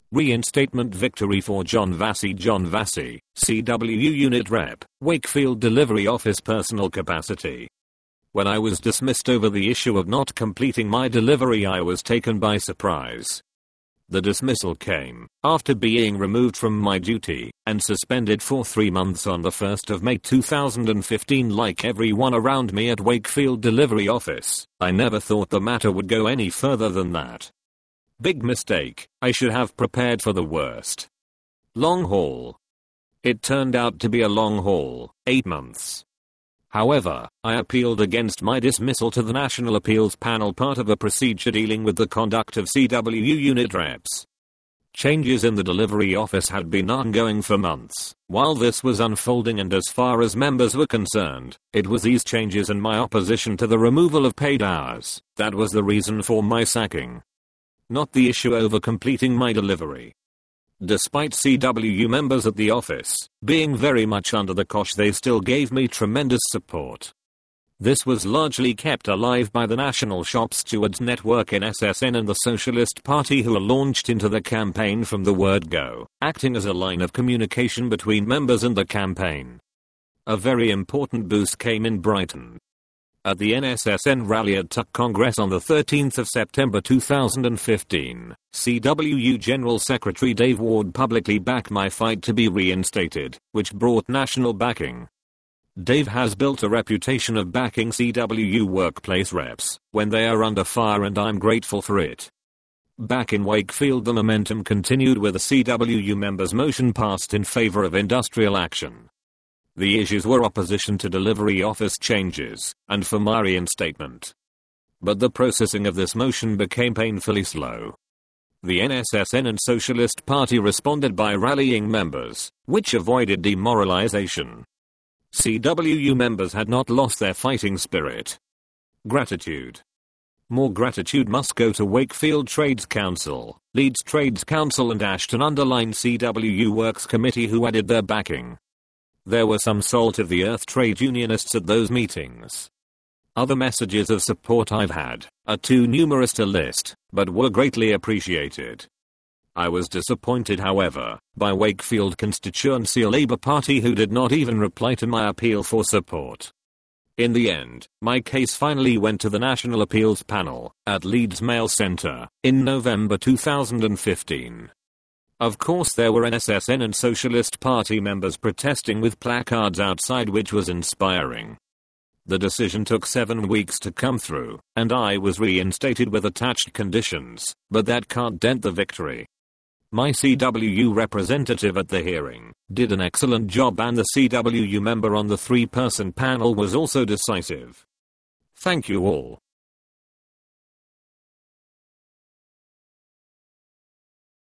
Reinstatement victory for John Vassie. John Vassie, CWU Unit Rep, Wakefield Delivery Office. Personal capacity. When I was dismissed over the issue of not completing my delivery, I was taken by surprise. The dismissal came after being removed from my duty and suspended for 3 months on the 1st of May 2015. Like everyone around me at Wakefield Delivery Office, I never thought the matter would go any further than that. Big mistake. I should have prepared for the worst. Long haul. It turned out to be a long haul, 8 months. However, I appealed against my dismissal to the National Appeals Panel, part of a procedure dealing with the conduct of CWU unit reps. Changes in the delivery office had been ongoing for months while this was unfolding, and as far as members were concerned, it was these changes and my opposition to the removal of paid hours that was the reason for my sacking, not the issue over completing my delivery. Despite CWU members at the office being very much under the cosh, they still gave me tremendous support. This was largely kept alive by the National Shop Stewards Network in SSN and the Socialist Party, who launched into the campaign from the word go, acting as a line of communication between members and the campaign. A very important boost came in Brighton. At the NSSN rally at Tuck Congress on the 13th of September 2015, CWU General Secretary Dave Ward publicly backed my fight to be reinstated, which brought national backing. Dave has built a reputation of backing CWU workplace reps when they are under fire, and I'm grateful for it. Back in Wakefield, the momentum continued with a CWU members' motion passed in favor of industrial action. The issues were opposition to delivery office changes and for my reinstatement. But the processing of this motion became painfully slow. The NSSN and Socialist Party responded by rallying members, which avoided demoralization. CWU members had not lost their fighting spirit. Gratitude. More gratitude must go to Wakefield Trades Council, Leeds Trades Council and Ashton Underline CWU Works Committee, who added their backing. There were some salt of the earth trade unionists at those meetings. Other messages of support I've had are too numerous to list, but were greatly appreciated. I was disappointed, however, by Wakefield constituency Labour Party, who did not even reply to my appeal for support. In the end, my case finally went to the National Appeals Panel at Leeds Mail Centre in November 2015. Of course, there were NSSN and Socialist Party members protesting with placards outside, which was inspiring. The decision took 7 weeks to come through, and I was reinstated with attached conditions, but that can't dent the victory. My CWU representative at the hearing did an excellent job, and the CWU member on the 3-person panel was also decisive. Thank you all.